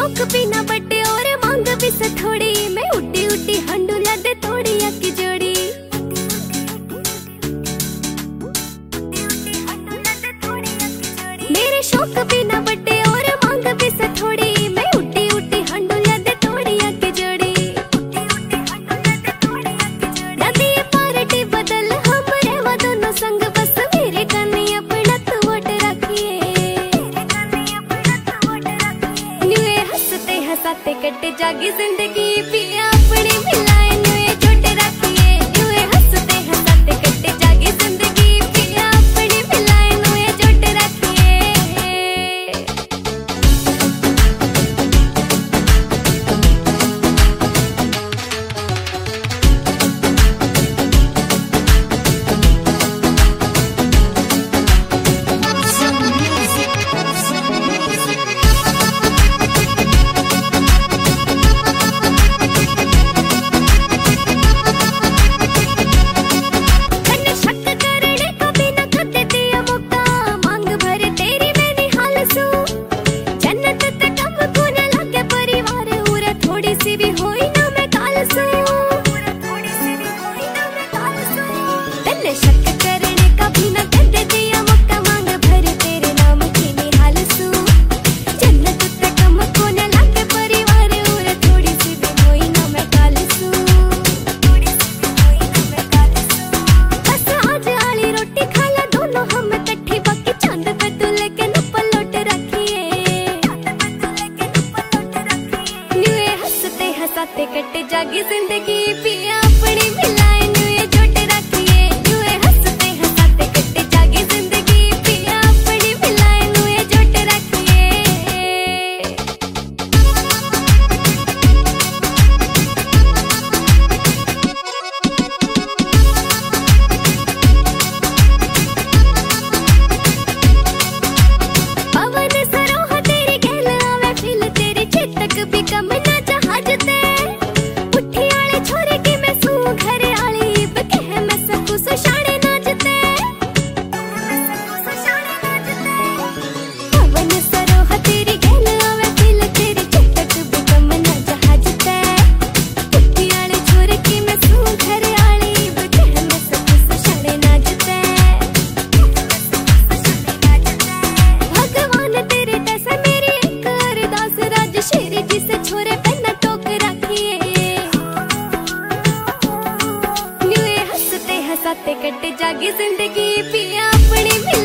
शौक भी ना बटे और मांग भी से थोड़ी, मैं उड्डी उड्डी हंडू लदे तोड़ी की जोड़ी। मेरे शौक भी ना बटे और मांग भी से थोड़ी, मैं उड्डी उड्डी हंडू लदे तोड़ी की जोड़ी। नदी पार्टी बदल हम रेवा दोनों संग, बस मेरे कन्नी अपना तू वोट रखिए। न्यूए हंसते हंसाते कटे जागी जिंदगी, पिया अपनी मिलाए न्यूए जोटे रखिए। न्यूए हंसते हंसाते कटे जागी जिंदगी, पिया अपनी मिलाए न्यूए जोटे रखिए। कटे जागी जिंदगी, पिया अपनी मिलाए न्यूए जोटे रखिए। न्यूए हंसते हंसाते कटे जागी जिंदगी, पिया अपनी मिलाए न्यूए जोटे रखिए। पवन सरोह तेरी गैल आवे फिल, तेरी चेतक भी कम ना जहाज ते। कटे जागी जिंदगी, पिया अपनी